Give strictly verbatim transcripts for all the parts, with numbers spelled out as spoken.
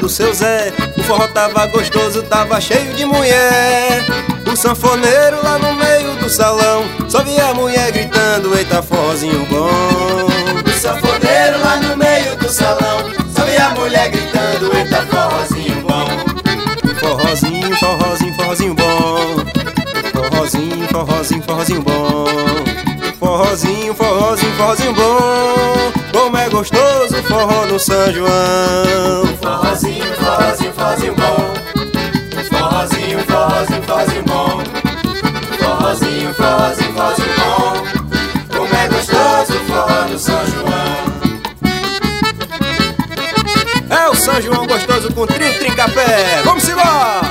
do seu Zé, o forró tava gostoso, tava cheio de mulher. O sanfoneiro lá no meio do salão só via a mulher gritando, eita forrozinho bom. O sanfoneiro lá no meio do salão só via a mulher gritando, eita forrozinho bom. Forrozinho, forrozinho, forrozinho bom. Forrozinho, forrozinho, forrozinho bom. Forrozinho, forrozinho, forrozinho bom. Como é gostoso o forró no São João. Forrozinho, forrozinho, forrozinho bom. Forrozinho, forrozinho, forrozinho bom. Forrozinho, forrozinho, forrozinho bom. Como é gostoso o forró no São João. É o São João gostoso com trim, trincapé. Vamos embora!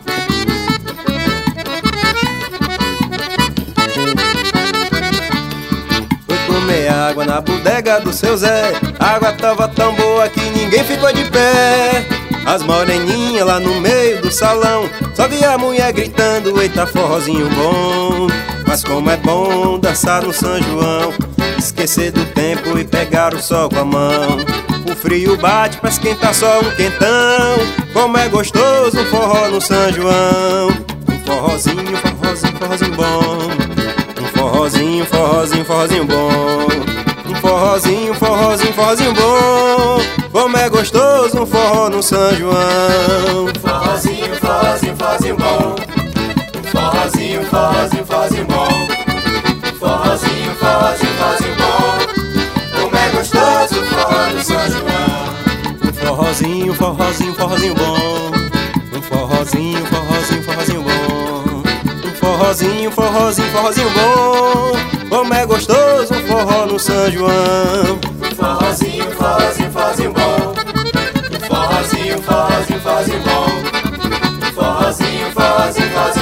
Foi comer água na bodega do seu Zé. A água tava tão boa que ninguém ficou de pé. As moreninhas lá no meio do salão só via a mulher gritando, eita forrozinho bom. Mas como é bom dançar no São João, esquecer do tempo e pegar o sol com a mão. O frio bate pra esquentar só um quentão. Como é gostoso um forró no São João. Um forrozinho, forrozinho, forrozinho bom. Um forrozinho, forrozinho, forrozinho bom. Um forrozinho, forrozinho, forrozinho bom. Como é gostoso um forró no São João. Forrozinho, forrozinho, forrozinho bom. Forrozinho, forrozinho, forrozinho bom. Forrozinho, forrozinho, forrozinho bom. Como é gostoso o forró no São João. Um forrozinho, forrozinho, forrozinho bom. Um forrozinho, forrozinho, forrozinho bom. Um forrozinho, forrozinho, forrozinho bom. Como é gostoso um forró no São João. Forrozinho, forrozinho, forrozinho bom. Forrozinho, forrozinho, forrozinho bom. Forrozinho, forrozinho, forrozinho